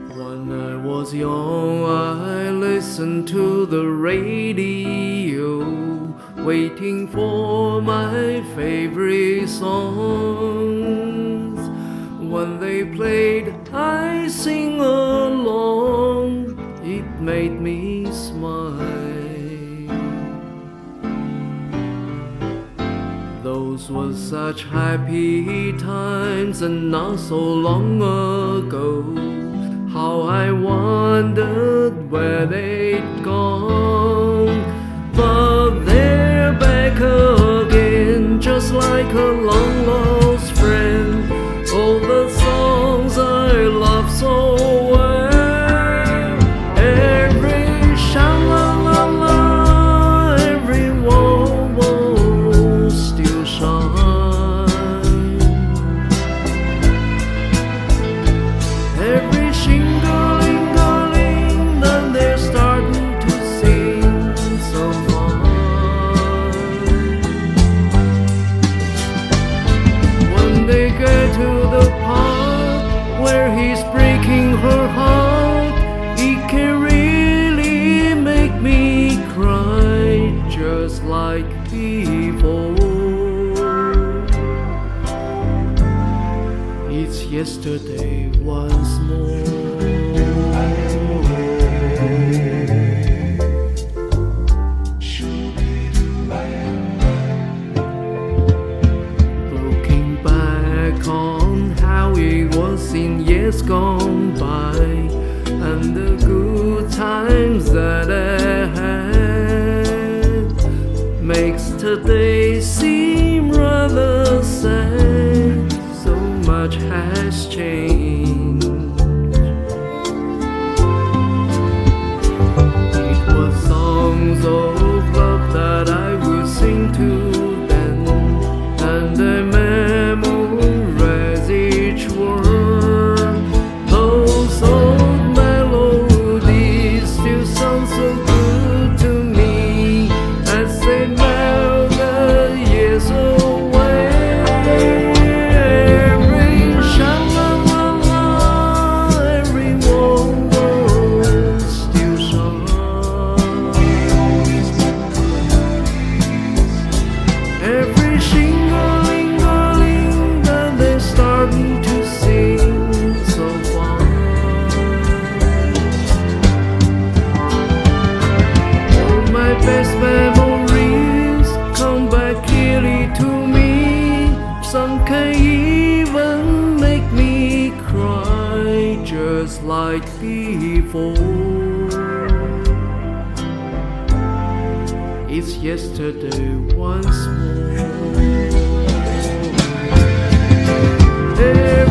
When I was young, I listened to the radio, waiting for my favorite songs. When they played, I sing along. It made me smile. Those were such happy times, and not so long ago. How I wondered where they'd gone. But they're back again, just like a long lost friend. All the songs I love so well, every sha-la-la-la, every whoa-whoa still shine. Every shingling-a-ling, then they're starting to sing so fine. When they get to the part where he's breaking her heart, it can really make me cry, just like before. It's yesterday once more. Looking back on how it was in years gone by, and the good times that I had, makes today seem rather sad. So much has changed. It was songs of love that I would sing to then, and the memories each word. Those old melodies still sound so good to me as they melt the years away. Every sha-la-la-la, every whoa-whoa still shine. Every shingling-a-ling, then they're starting to sing so fine. All my best memories come back clearly to me. Some can even make me cry, just like before. It's yesterday once more.